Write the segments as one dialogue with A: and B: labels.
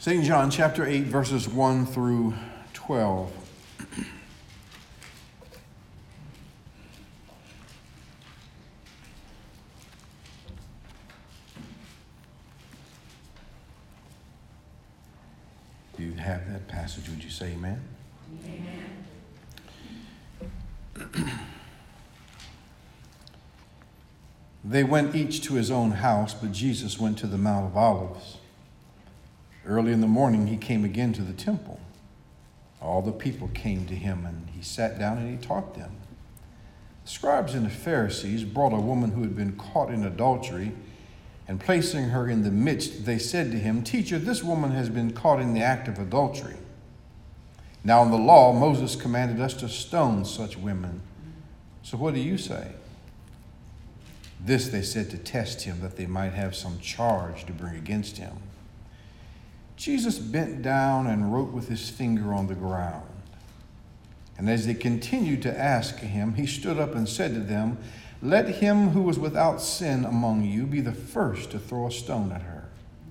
A: St. John chapter 8, verses 1 through 12. If you have that passage, would you say amen? Amen. They went each to his own house, but Jesus went to the Mount of Olives. Early in the morning, he came again to the temple. All the people came to him, and he sat down and he taught them. The scribes and the Pharisees brought a woman who had been caught in adultery, and placing her in the midst, they said to him, "Teacher, this woman has been caught in the act of adultery. Now in the law, Moses commanded us to stone such women. So what do you say?" This they said to test him, that they might have some charge to bring against him. Jesus bent down and wrote with his finger on the ground. And as they continued to ask him, he stood up and said to them, "Let him who is without sin among you be the first to throw a stone at her."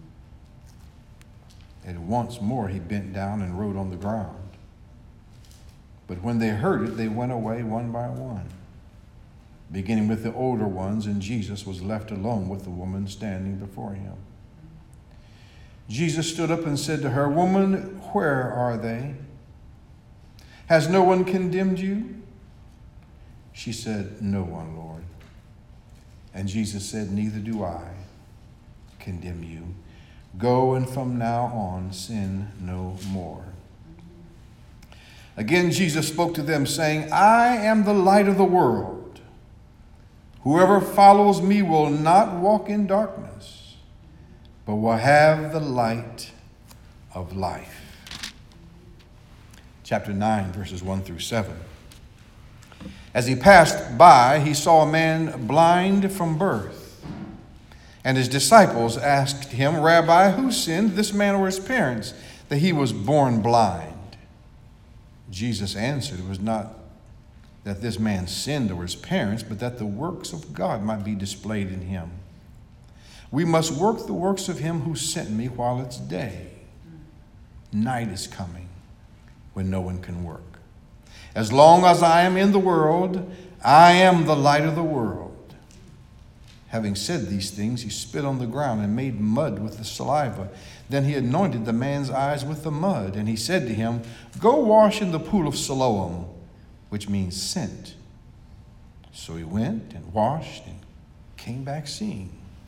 A: And once more he bent down and wrote on the ground. But when they heard it, they went away one by one, beginning with the older ones, and Jesus was left alone with the woman standing before him. Jesus stood up and said to her, "Woman, where are they? Has no one condemned you?" She said, "No one, Lord." And Jesus said, "Neither do I condemn you. Go, and from now on sin no more." Again Jesus spoke to them, saying, "I am the light of the world. Whoever follows me will not walk in darkness, but will have the light of life." Chapter 9, verses 1 through 7. As he passed by, he saw a man blind from birth. And his disciples asked him, "Rabbi, who sinned, this man or his parents, that he was born blind?" Jesus answered, "It was not that this man sinned or his parents, but that the works of God might be displayed in him. We must work the works of him who sent me while it's day. Night is coming when no one can work. As long as I am in the world, I am the light of the world." Having said these things, he spit on the ground and made mud with the saliva. Then he anointed the man's eyes with the mud, and he said to him, "Go wash in the pool of Siloam," which means sent. So he went and washed and came back seeing.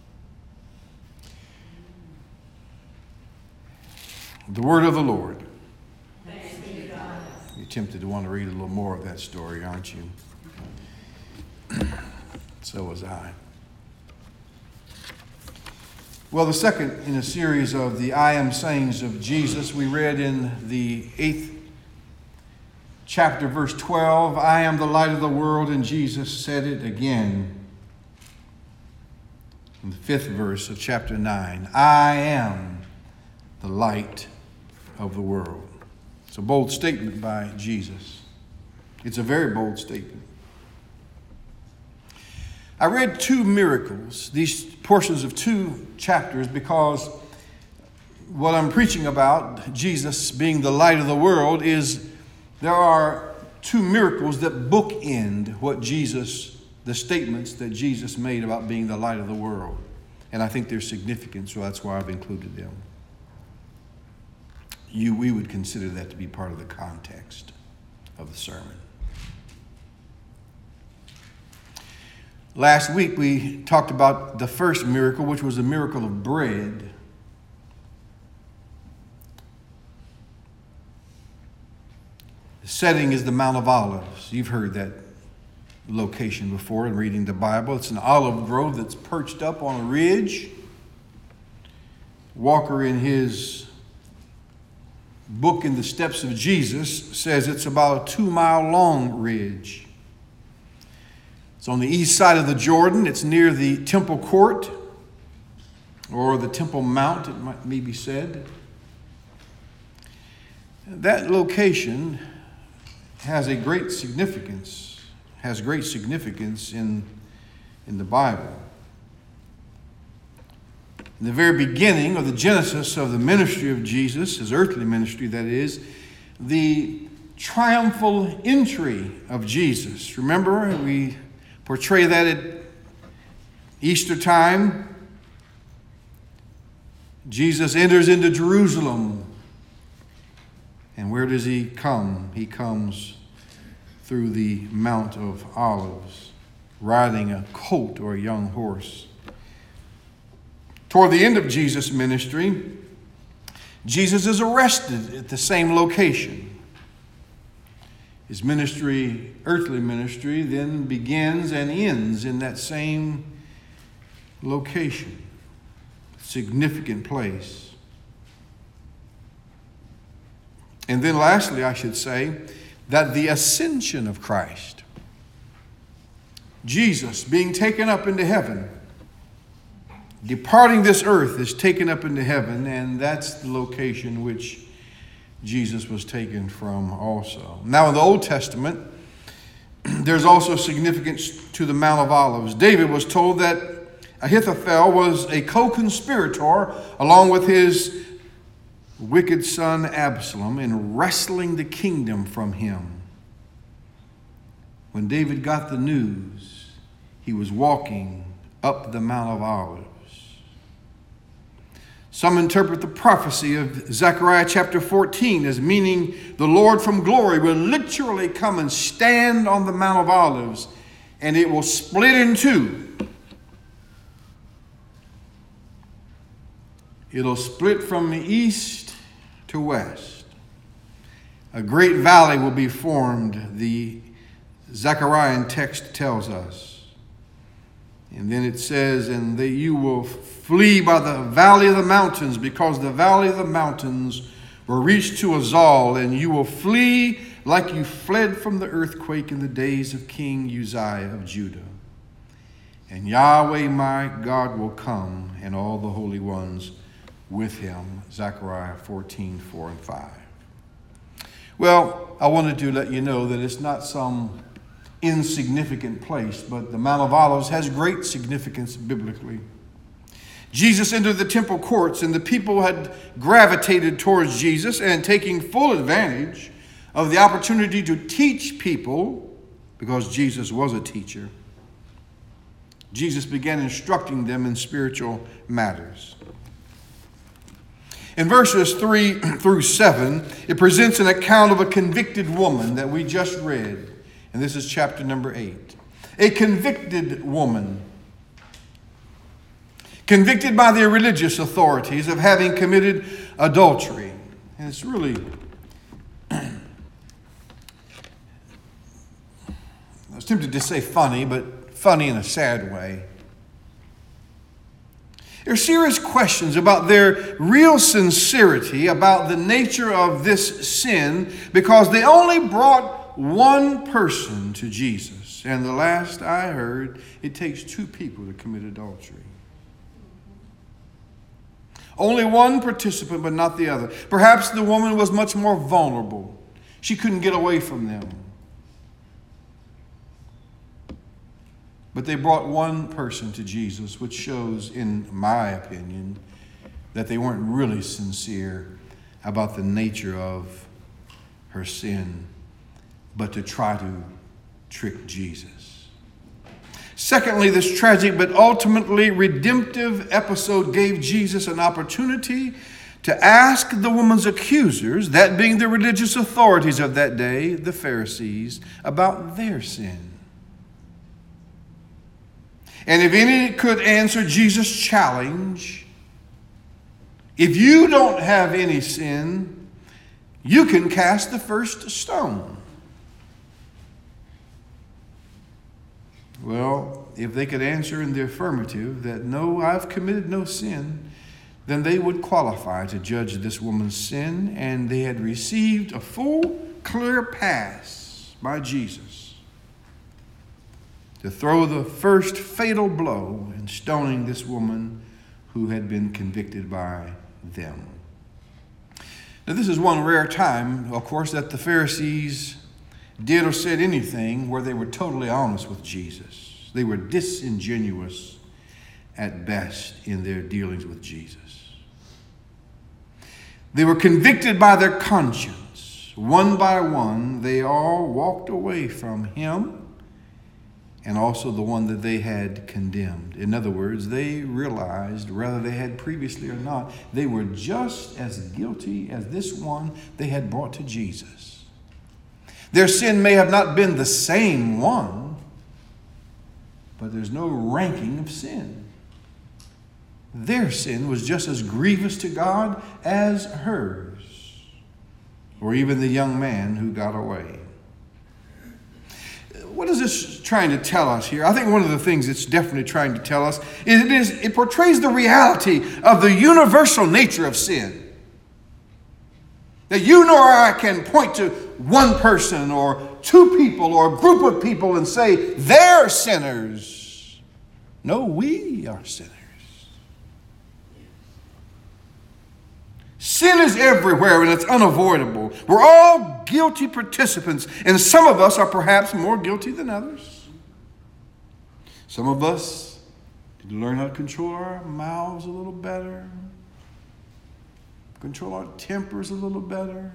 A: The word of the Lord.
B: Thanks be to God.
A: You're tempted to want to read a little more of that story, aren't you? So was I. Well, the second in a series of the I am sayings of Jesus, we read in the 8th chapter, verse 12, "I am the light of the world," and Jesus said it again in the 5th verse of chapter 9, "I am the light of the world." It's a bold statement by Jesus. It's a very bold statement. I read two miracles, these portions of two chapters, because what I'm preaching about, Jesus being the light of the world, is there are two miracles that bookend what Jesus, the statements that Jesus made about being the light of the world. And I think they're significant, so that's why I've included them. We would consider that to be part of the context of the sermon. Last week we talked about the first miracle, which was the miracle of bread. The setting is the Mount of Olives. You've heard that location before in reading the Bible. It's an olive grove that's perched up on a ridge. Walker, in his book In the Steps of Jesus, says it's about a 2-mile long ridge. It's on the east side of the Jordan. It's near the Temple Court, or the Temple Mount, it might be said. That location has great significance in the Bible. In the very beginning of the genesis of the ministry of Jesus, his earthly ministry, that is, the triumphal entry of Jesus. Remember, we portray that at Easter time. Jesus enters into Jerusalem. And where does he come? He comes through the Mount of Olives, riding a colt or a young horse. Toward the end of Jesus' ministry, Jesus is arrested at the same location. His ministry, earthly ministry, then begins and ends in that same location, significant place. And then lastly, I should say that the ascension of Christ, Jesus being taken up into heaven, departing this earth, is taken up into heaven, and that's the location which Jesus was taken from also. Now in the Old Testament, there's also significance to the Mount of Olives. David was told that Ahithophel was a co-conspirator along with his wicked son Absalom in wresting the kingdom from him. When David got the news, he was walking up the Mount of Olives. Some interpret the prophecy of Zechariah chapter 14 as meaning the Lord from glory will literally come and stand on the Mount of Olives, and it will split in two. It'll split from east to west. A great valley will be formed, the Zechariah text tells us. And then it says, and that you will flee by the valley of the mountains, because the valley of the mountains will reach to Azal, and you will flee like you fled from the earthquake in the days of King Uzziah of Judah. And Yahweh my God will come, and all the holy ones with him. Zechariah 14, 4 and 5. Well, I wanted to let you know that it's not some insignificant place, but the Mount of Olives has great significance biblically. Jesus entered the temple courts, and the people had gravitated towards Jesus, and taking full advantage of the opportunity to teach people, because Jesus was a teacher, Jesus began instructing them in spiritual matters. In verses 3 through 7, it presents an account of a convicted woman that we just read. And this is chapter number 8. A convicted woman, convicted by the religious authorities of having committed adultery. And it's really, I was tempted to say funny, but funny in a sad way. There are serious questions about their real sincerity about the nature of this sin, because they only brought one person to Jesus. And the last I heard, it takes two people to commit adultery. Only one participant, but not the other. Perhaps the woman was much more vulnerable. She couldn't get away from them. But they brought one person to Jesus, which shows, in my opinion, that they weren't really sincere about the nature of her sin, but to try to trick Jesus. Secondly, this tragic but ultimately redemptive episode gave Jesus an opportunity to ask the woman's accusers, that being the religious authorities of that day, the Pharisees, about their sin. And if any could answer Jesus' challenge, if you don't have any sin, you can cast the first stone. Well, if they could answer in the affirmative that no, I've committed no sin, then they would qualify to judge this woman's sin, and they had received a full, clear pass by Jesus to throw the first fatal blow in stoning this woman who had been convicted by them. Now, this is one rare time, of course, that the Pharisees did or said anything where they were totally honest with Jesus. They were disingenuous at best in their dealings with Jesus. They were convicted by their conscience. One by one, they all walked away from him and also the one that they had condemned. In other words, they realized, whether they had previously or not, they were just as guilty as this one they had brought to Jesus. Their sin may have not been the same one, but there's no ranking of sin. Their sin was just as grievous to God as hers, or even the young man who got away. What is this trying to tell us here? I think one of the things it's definitely trying to tell us is it portrays the reality of the universal nature of sin. That you nor I can point to one person or two people or a group of people and say, they're sinners. No, we are sinners. Sin is everywhere and it's unavoidable. We're all guilty participants, and some of us are perhaps more guilty than others. Some of us need to learn how to control our mouths a little better, control our tempers a little better.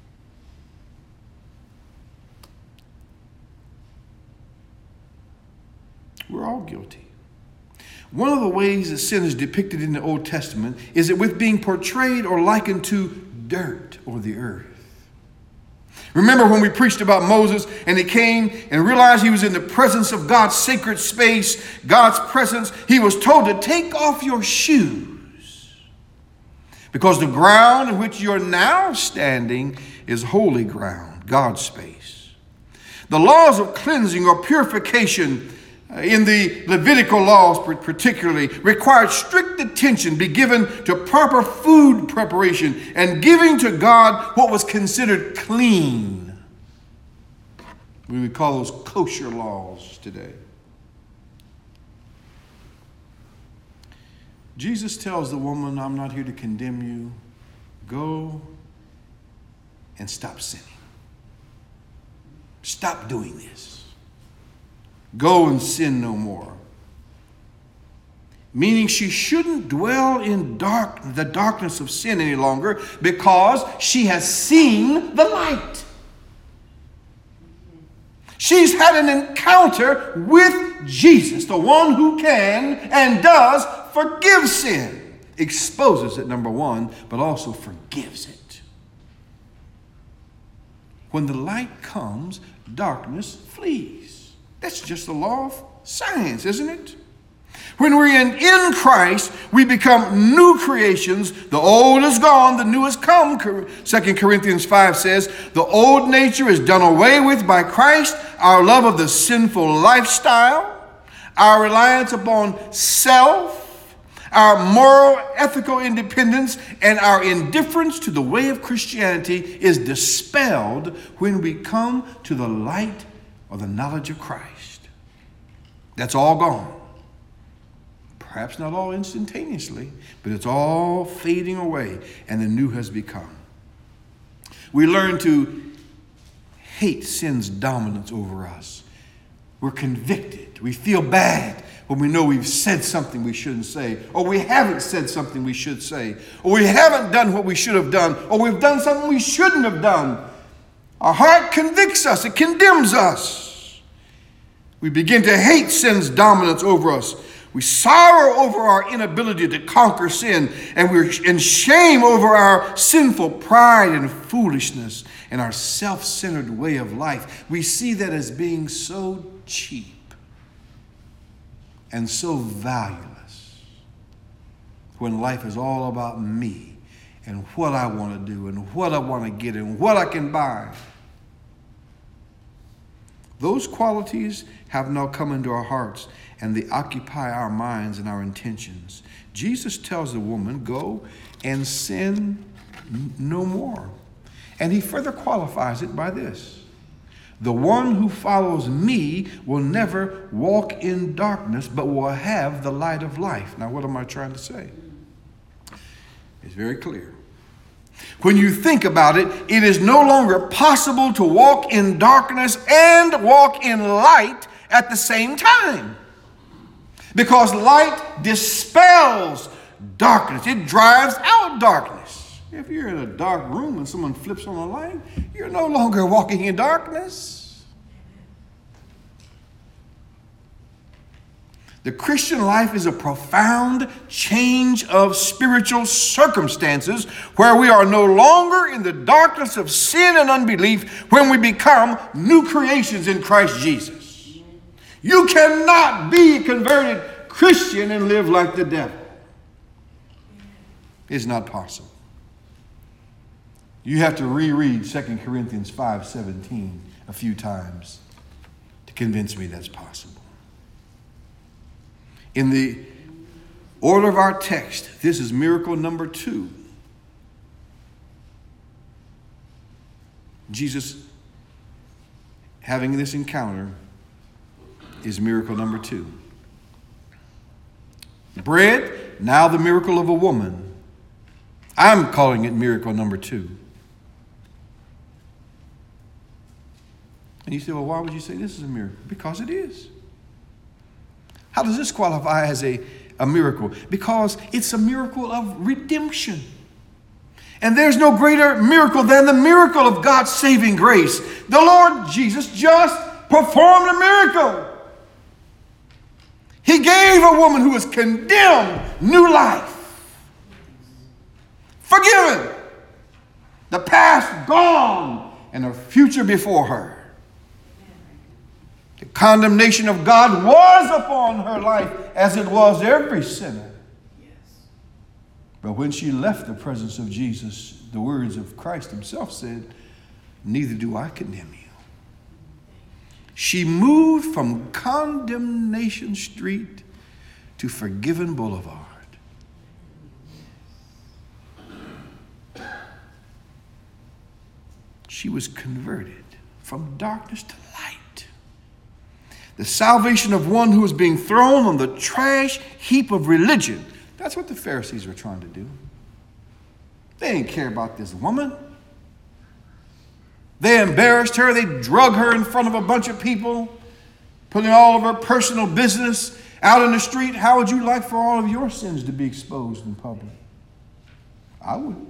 A: We're all guilty. One of the ways that sin is depicted in the Old Testament is that with being portrayed or likened to dirt or the earth. Remember when we preached about Moses and he came and realized he was in the presence of God's sacred space, God's presence. He was told to take off your shoes because the ground in which you're now standing is holy ground, God's space. The laws of cleansing or purification in the Levitical laws particularly required strict attention be given to proper food preparation and giving to God what was considered clean. We would call those kosher laws today. Jesus tells the woman, I'm not here to condemn you. Go and stop sinning. Stop doing this. Go and sin no more. Meaning she shouldn't dwell in the darkness of sin any longer because she has seen the light. She's had an encounter with Jesus, the one who can and does forgive sin. Exposes it, number one, but also forgives it. When the light comes, darkness flees. That's just the law of science, isn't it? When we're in Christ, we become new creations. The old is gone, the new has come. 2 Corinthians 5 says, the old nature is done away with by Christ. Our love of the sinful lifestyle, our reliance upon self, our moral, ethical independence, and our indifference to the way of Christianity is dispelled when we come to the light or the knowledge of Christ. That's all gone. Perhaps not all instantaneously, but it's all fading away, and the new has begun. We learn to hate sin's dominance over us. We're convicted. We feel bad when we know we've said something we shouldn't say, or we haven't said something we should say, or we haven't done what we should have done, or we've done something we shouldn't have done. Our heart convicts us. It condemns us. We begin to hate sin's dominance over us. We sorrow over our inability to conquer sin, and we're in shame over our sinful pride and foolishness and our self-centered way of life. We see that as being so cheap and so valueless when life is all about me and what I want to do and what I want to get and what I can buy. Those qualities have now come into our hearts, and they occupy our minds and our intentions. Jesus tells the woman, go and sin no more. And he further qualifies it by this. The one who follows me will never walk in darkness, but will have the light of life. Now, what am I trying to say? It's very clear. When you think about it, it is no longer possible to walk in darkness and walk in light at the same time. Because light dispels darkness. It drives out darkness. If you're in a dark room and someone flips on a light, you're no longer walking in darkness. The Christian life is a profound change of spiritual circumstances where we are no longer in the darkness of sin and unbelief when we become new creations in Christ Jesus. You cannot be a converted Christian and live like the devil. It's not possible. You have to reread 2 Corinthians 5:17 a few times to convince me that's possible. In the order of our text, this is miracle number 2. Jesus having this encounter is miracle number 2. Bread, now the miracle of a woman. I'm calling it miracle number 2. And you say, well, why would you say this is a miracle? Because it is. How does this qualify as a miracle? Because it's a miracle of redemption. And there's no greater miracle than the miracle of God's saving grace. The Lord Jesus just performed a miracle. He gave a woman who was condemned new life. Forgiven. The past gone and her future before her. The condemnation of God was upon her life as it was every sinner. But when she left the presence of Jesus, the words of Christ himself said, neither do I condemn you. She moved from Condemnation Street to Forgiven Boulevard. She was converted from darkness to light. The salvation of one who was being thrown on the trash heap of religion. That's what the Pharisees were trying to do. They didn't care about this woman. They embarrassed her. They drug her in front of a bunch of people, putting all of her personal business out in the street. How would you like for all of your sins to be exposed in public? I would.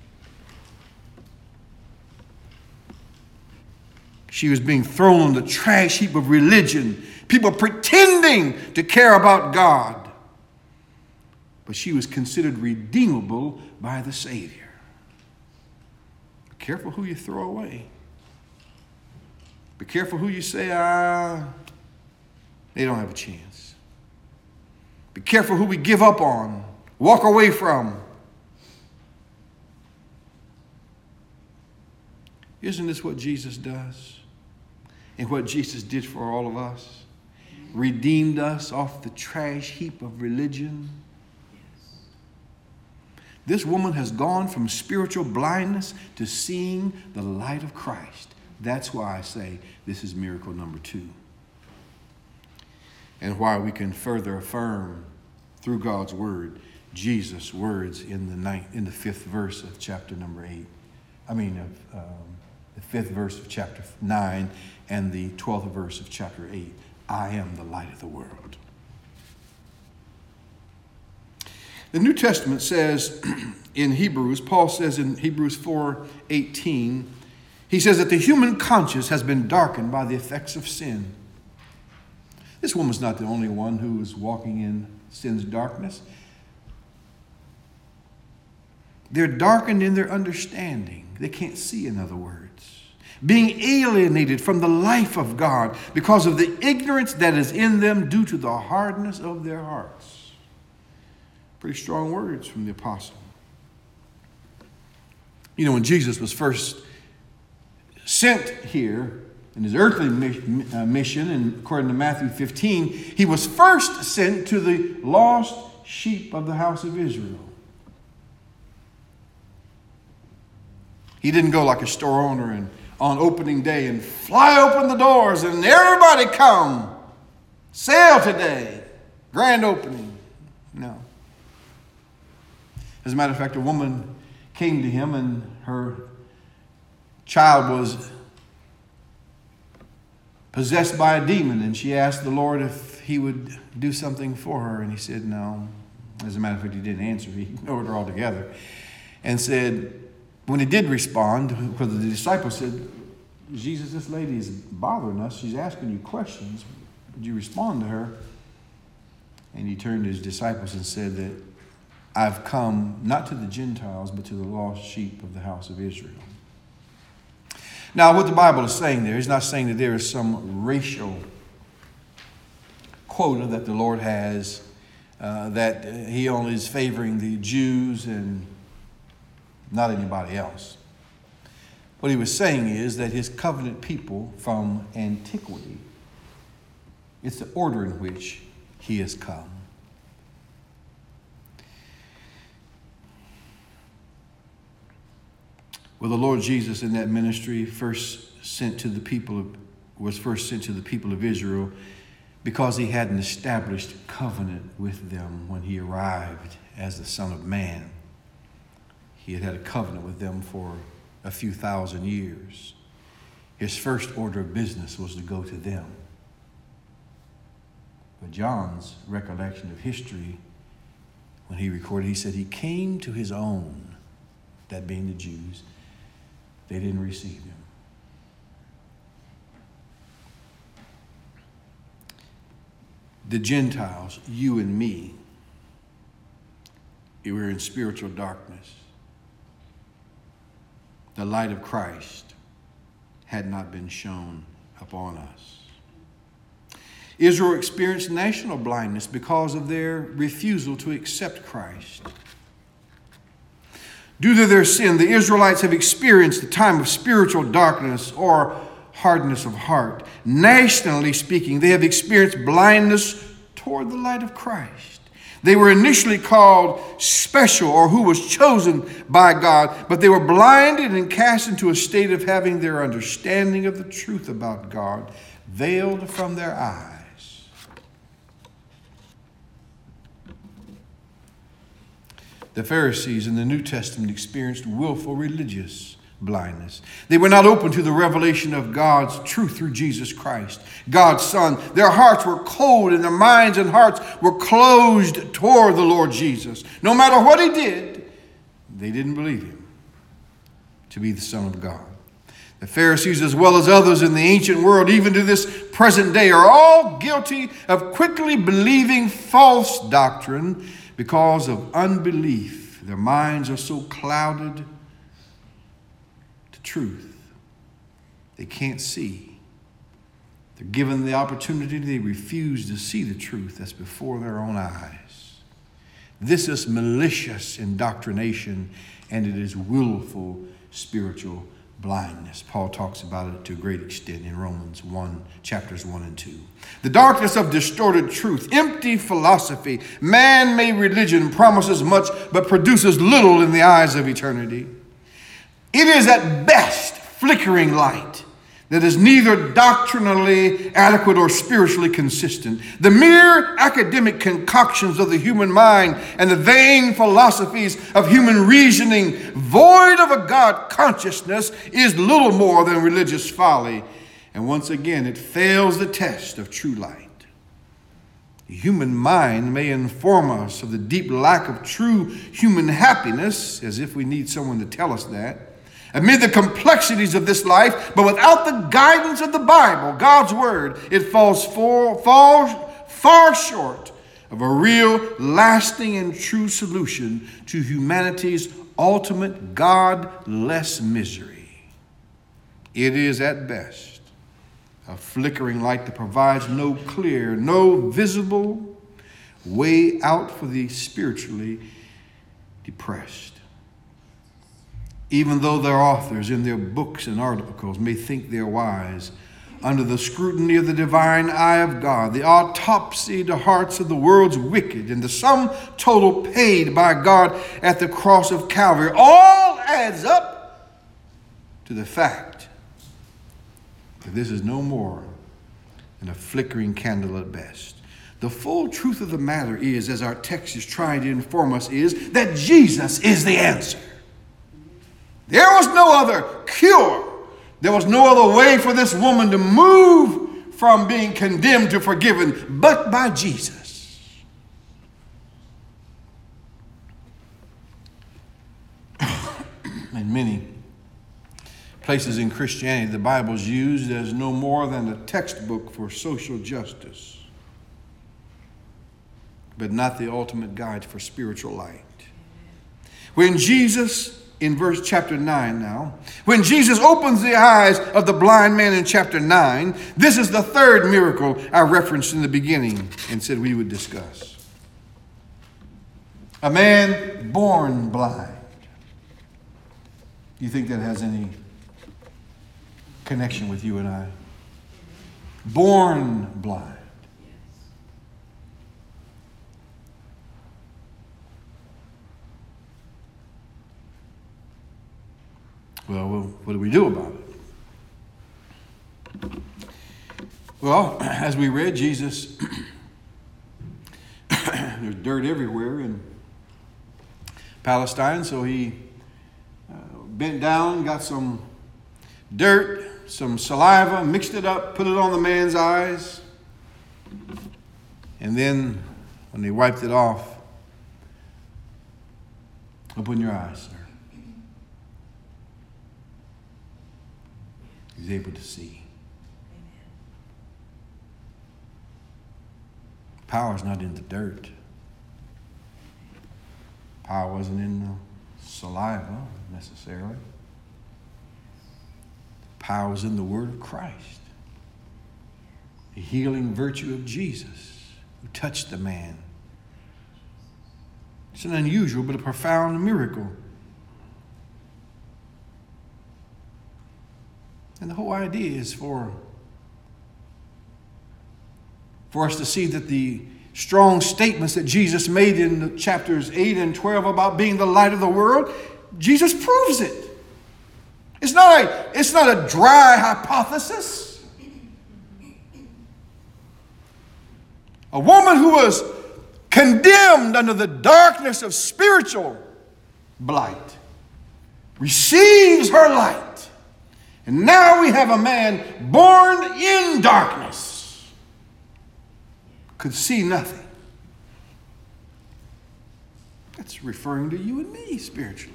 A: She was being thrown on the trash heap of religion. People pretending to care about God. But she was considered redeemable by the Savior. Be careful who you throw away. Be careful who you say, they don't have a chance. Be careful who we give up on, walk away from. Isn't this what Jesus does? And what Jesus did for all of us? Redeemed us off the trash heap of religion. This woman has gone from spiritual blindness to seeing the light of Christ. That's why I say this is miracle number 2. And why we can further affirm through God's word, Jesus' words in the 5th verse of chapter number 8. The 5th verse of chapter 9 and the 12th verse of chapter 8. I am the light of the world. The New Testament says in Hebrews, Paul says in Hebrews 4:18, he says that the human conscience has been darkened by the effects of sin. This woman's not the only one who is walking in sin's darkness. They're darkened in their understanding. They can't see, in other words. Being alienated from the life of God because of the ignorance that is in them due to the hardness of their hearts. Pretty strong words from the apostle. You know, when Jesus was first sent here in his earthly mission, and according to Matthew 15, he was first sent to the lost sheep of the house of Israel. He didn't go like a store owner and on opening day and fly open the doors and everybody come. Sale today. Grand opening. No. As a matter of fact, a woman came to him and her child was possessed by a demon, and she asked the Lord if he would do something for her, and he said no. As a matter of fact, he didn't answer. He ignored her altogether and said, when he did respond, because the disciples said, Jesus, this lady is bothering us. She's asking you questions. Would you respond to her? And he turned to his disciples and said that I've come not to the Gentiles, but to the lost sheep of the house of Israel. Now, what the Bible is saying there is not saying that there is some racial quota that the Lord has, that he only is favoring the Jews and not anybody else. What he was saying is that his covenant people from antiquity, it's the order in which he has come. Well, the Lord Jesus in that ministry was first sent to the people of Israel because he had an established covenant with them when he arrived as the Son of Man. He had had a covenant with them for a few thousand years. His first order of business was to go to them. But John's recollection of history, when he recorded, he said he came to his own, that being the Jews. They didn't receive him. The Gentiles, you and me, we were in spiritual darkness. The light of Christ had not been shone upon us. Israel experienced national blindness because of their refusal to accept Christ. Due to their sin, the Israelites have experienced a time of spiritual darkness or hardness of heart. Nationally speaking, they have experienced blindness toward the light of Christ. They were initially called special, or who was chosen by God, but they were blinded and cast into a state of having their understanding of the truth about God veiled from their eyes. The Pharisees in the New Testament experienced willful religious blindness. They were not open to the revelation of God's truth through Jesus Christ, God's Son. Their hearts were cold and their minds and hearts were closed toward the Lord Jesus. No matter what he did, they didn't believe him to be the Son of God. The Pharisees, as well as others in the ancient world, even to this present day, are all guilty of quickly believing false doctrine because of unbelief. Their minds are so clouded to truth, they can't see. They're given the opportunity, they refuse to see the truth that's before their own eyes. This is malicious indoctrination, and it is willful spiritual blindness. Paul talks about it to a great extent in Romans 1, chapters 1 and 2. The darkness of distorted truth, empty philosophy, man-made religion promises much but produces little in the eyes of eternity. It is at best flickering light that is neither doctrinally adequate or spiritually consistent. The mere academic concoctions of the human mind and the vain philosophies of human reasoning, void of a God consciousness, is little more than religious folly. And once again, it fails the test of true light. The human mind may inform us of the deep lack of true human happiness, as if we need someone to tell us that, amid the complexities of this life, but without the guidance of the Bible, God's Word, it falls far short of a real, lasting, and true solution to humanity's ultimate godless misery. It is at best a flickering light that provides no clear, no visible way out for the spiritually depressed. Even though their authors in their books and articles may think they're wise, under the scrutiny of the divine eye of God, the autopsy to hearts of the world's wicked, and the sum total paid by God at the cross of Calvary, all adds up to the fact that this is no more than a flickering candle at best. The full truth of the matter is, as our text is trying to inform us, is that Jesus is the answer. There was no other cure. There was no other way for this woman to move from being condemned to forgiven, but by Jesus. In many places in Christianity, the Bible is used as no more than a textbook for social justice, but not the ultimate guide for spiritual light. When Jesus, in chapter 9 now, when Jesus opens the eyes of the blind man in chapter 9, this is the third miracle I referenced in the beginning and said we would discuss. A man born blind. Do you think that has any connection with you and I? Born blind. Well, what do we do about it? Well, as we read, Jesus, there's dirt everywhere in Palestine, so he bent down, got some dirt, some saliva, mixed it up, put it on the man's eyes, and then when they wiped it off, open your eyes, sir. He's able to see. Power's not in the dirt. Power wasn't in the saliva necessarily. Power was in the word of Christ. The healing virtue of Jesus who touched the man. It's an unusual but a profound miracle. And the whole idea is for us to see that the strong statements that Jesus made in the chapters 8 and 12 about being the light of the world, Jesus proves it. It's not a dry hypothesis. A woman who was condemned under the darkness of spiritual blight receives her light. And now we have a man born in darkness, could see nothing. That's referring to you and me spiritually.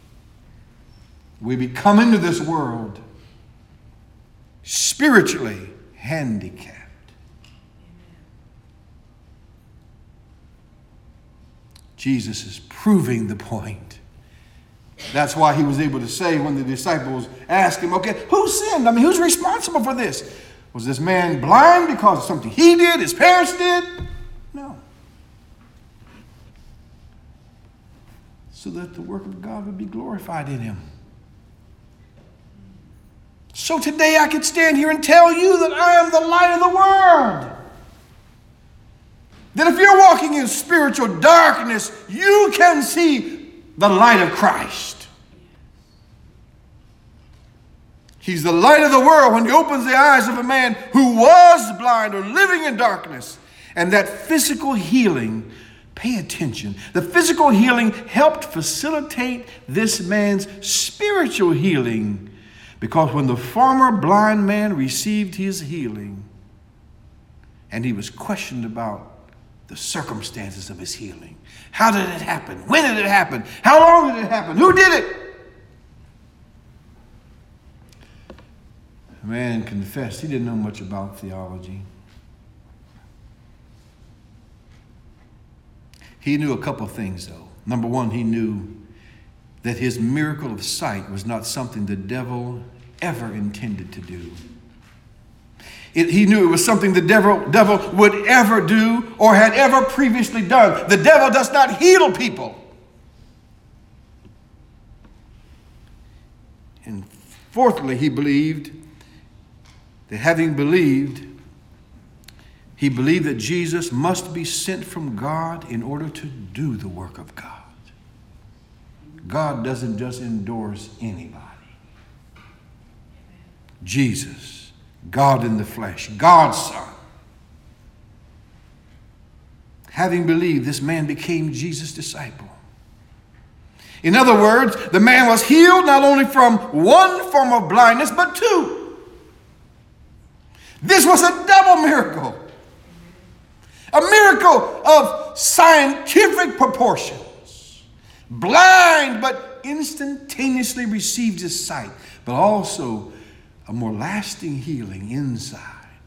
A: We come into this world spiritually handicapped. Jesus is proving the point. That's why he was able to say when the disciples asked him, okay, who sinned? I mean, who's responsible for this? Was this man blind because of something he did, his parents did? No. So that the work of God would be glorified in him. So today I could stand here and tell you that I am the light of the world. That if you're walking in spiritual darkness, you can see the light of Christ. He's the light of the world when he opens the eyes of a man who was blind or living in darkness. And that physical healing, pay attention, the physical healing helped facilitate this man's spiritual healing. Because when the former blind man received his healing, and he was questioned about the circumstances of his healing. How did it happen? When did it happen? How long did it happen? Who did it? The man confessed he didn't know much about theology. He knew a couple of things, though. Number one, he knew that his miracle of sight was not something the devil ever intended to do. He knew it was something the devil would ever do or had ever previously done. The devil does not heal people. And fourthly, he believed that having believed, he believed that Jesus must be sent from God in order to do the work of God. God doesn't just endorse anybody. Jesus, God in the flesh, God's Son. Having believed, this man became Jesus' disciple. In other words, the man was healed not only from one form of blindness, but two. This was a double miracle. A miracle of scientific proportions. Blind, but instantaneously received his sight, but also a more lasting healing inside.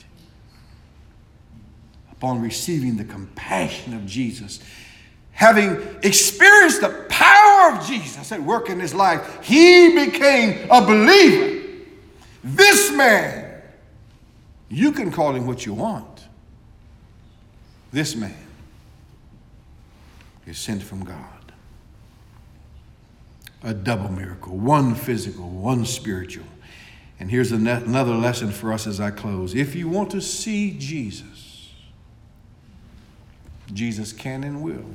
A: Upon receiving the compassion of Jesus, having experienced the power of Jesus at work in his life, he became a believer. This man, you can call him what you want. This man is sent from God. A double miracle, one physical, one spiritual. And here's another lesson for us as I close. If you want to see Jesus, Jesus can and will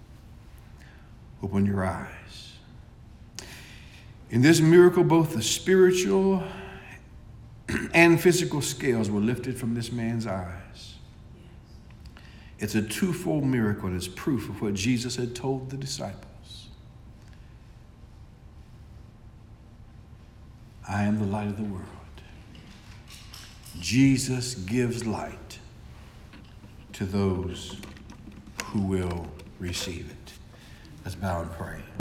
A: open your eyes. In this miracle, both the spiritual and physical scales were lifted from this man's eyes. It's a twofold miracle, and it's proof of what Jesus had told the disciples. I am the light of the world. Jesus gives light to those who will receive it. Let's bow and pray.